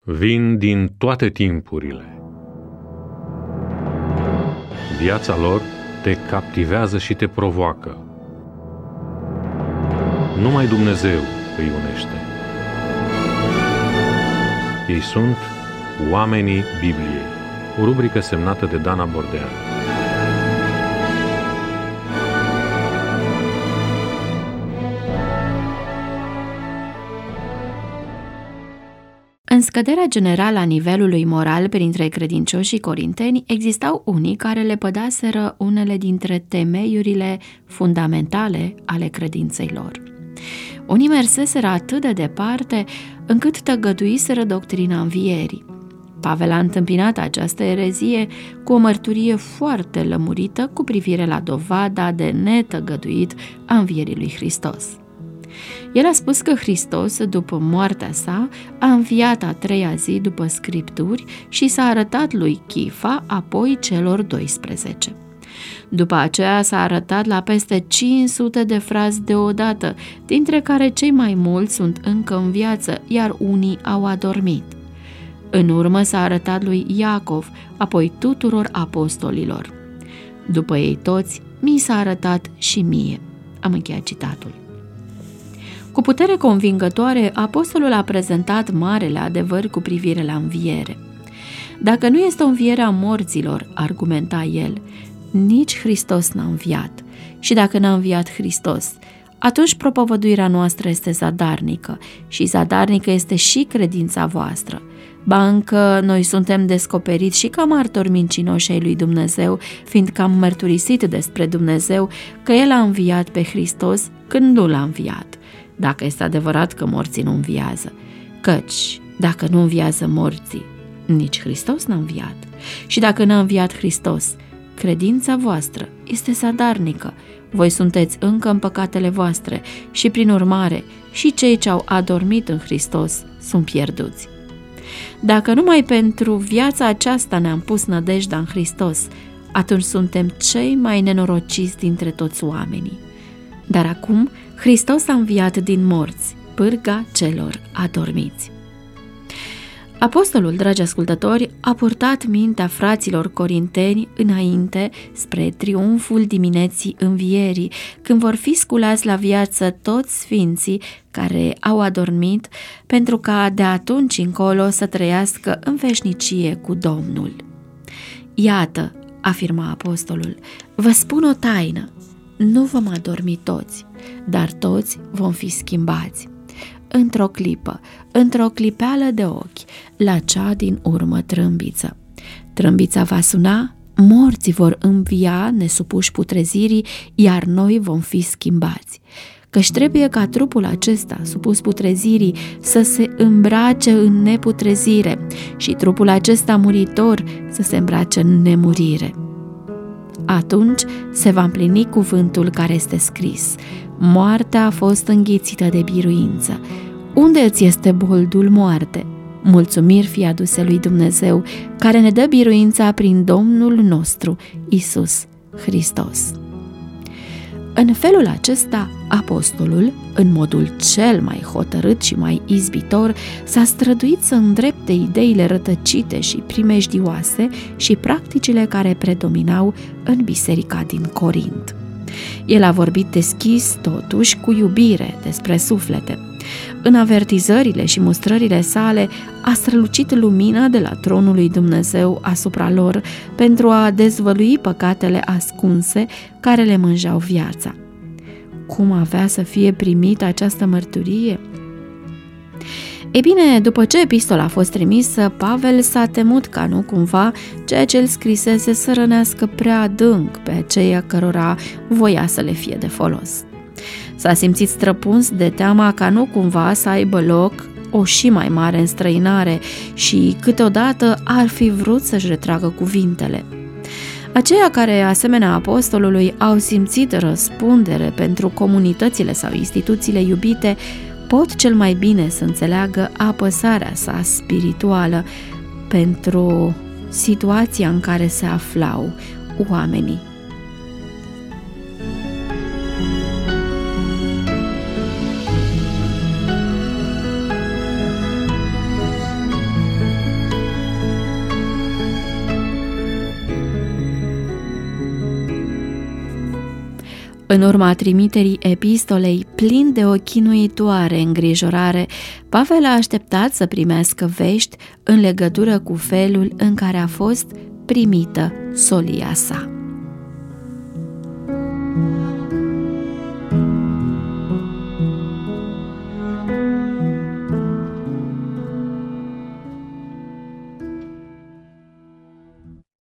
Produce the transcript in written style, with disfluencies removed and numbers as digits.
vin din toate timpurile. Viața lor te captivează și te provoacă. Numai Dumnezeu îi unește. Ei sunt oamenii Bibliei, o rubrică semnată de Dana Bordean. În scăderea generală a nivelului moral printre credincioșii corinteni, existau unii care le pădaseră unele dintre temeiurile fundamentale ale credinței lor. Unii merseseră atât de departe încât tăgăduiseră doctrina învierii. Pavel a întâmpinat această erezie cu o mărturie foarte lămurită cu privire la dovada de netăgăduit a învierii lui Hristos. El a spus că Hristos, după moartea sa, a înviat a treia zi după Scripturi și s-a arătat lui Chifa, apoi celor 12. După aceea s-a arătat la peste 500 de frați deodată, dintre care cei mai mulți sunt încă în viață, iar unii au adormit. În urmă s-a arătat lui Iacov, apoi tuturor apostolilor. După ei toți, mi s-a arătat și mie. Am încheiat citatul. Cu putere convingătoare, apostolul a prezentat marele adevăr cu privire la înviere. Dacă nu este o înviere a morților, argumenta el, nici Hristos n-a înviat. Și dacă n-a înviat Hristos, atunci propovăduirea noastră este zadarnică și zadarnică este și credința voastră. Ba încă noi suntem descoperiți și ca martori mincinoși ai lui Dumnezeu, fiindcă am mărturisit despre Dumnezeu că El a înviat pe Hristos când nu l-a înviat, dacă este adevărat că morții nu înviază. Căci, dacă nu înviază morții, nici Hristos n-a înviat. Și dacă n-a înviat Hristos, credința voastră este zadarnică, voi sunteți încă în păcatele voastre și, prin urmare, și cei ce au adormit în Hristos sunt pierduți. Dacă numai pentru viața aceasta ne-am pus nădejdea în Hristos, atunci suntem cei mai nenorociți dintre toți oamenii. Dar acum Hristos a înviat din morți, pârga celor adormiți. Apostolul, dragi ascultători, a purtat mintea fraților corinteni înainte spre triumful dimineții învierii, când vor fi sculați la viață toți sfinții care au adormit, pentru ca de atunci încolo să trăiască în veșnicie cu Domnul. Iată, afirma apostolul, vă spun o taină, nu vom adormi toți, dar toți vom fi schimbați. Într-o clipă, într-o clipeală de ochi, la cea din urmă trâmbiță. Trâmbița va suna, morții vor învia nesupuși putrezirii, iar noi vom fi schimbați. Căci trebuie ca trupul acesta, supus putrezirii, să se îmbrace în neputrezire și trupul acesta muritor să se îmbrace în nemurire. Atunci se va împlini cuvântul care este scris. Moartea a fost înghițită de biruință. Unde îți este boldul, moarte? Mulțumiri fie aduse lui Dumnezeu, care ne dă biruința prin Domnul nostru, Iisus Hristos. În felul acesta, apostolul, în modul cel mai hotărât și mai izbitor, s-a străduit să îndrepte ideile rătăcite și primejdioase și practicile care predominau în biserica din Corint. El a vorbit deschis, totuși, cu iubire despre suflete. În avertizările și mustrările sale a strălucit lumina de la tronul lui Dumnezeu asupra lor pentru a dezvălui păcatele ascunse care le mânjau viața. Cum avea să fie primită această mărturie? Ei bine, după ce epistola a fost trimisă, Pavel s-a temut ca nu cumva ceea ce el scrisese să rănească prea adânc pe aceia cărora voia să le fie de folos. S-a simțit străpuns de teama ca nu cumva să aibă loc o și mai mare înstrăinare și câteodată ar fi vrut să-și retragă cuvintele. Aceia care, asemenea apostolului, au simțit răspundere pentru comunitățile sau instituțiile iubite, pot cel mai bine să înțeleagă apăsarea sa spirituală pentru situația în care se aflau oamenii. În urma trimiterii epistolei, plin de o chinuitoare îngrijorare, Pavel a așteptat să primească vești în legătură cu felul în care a fost primită solia sa.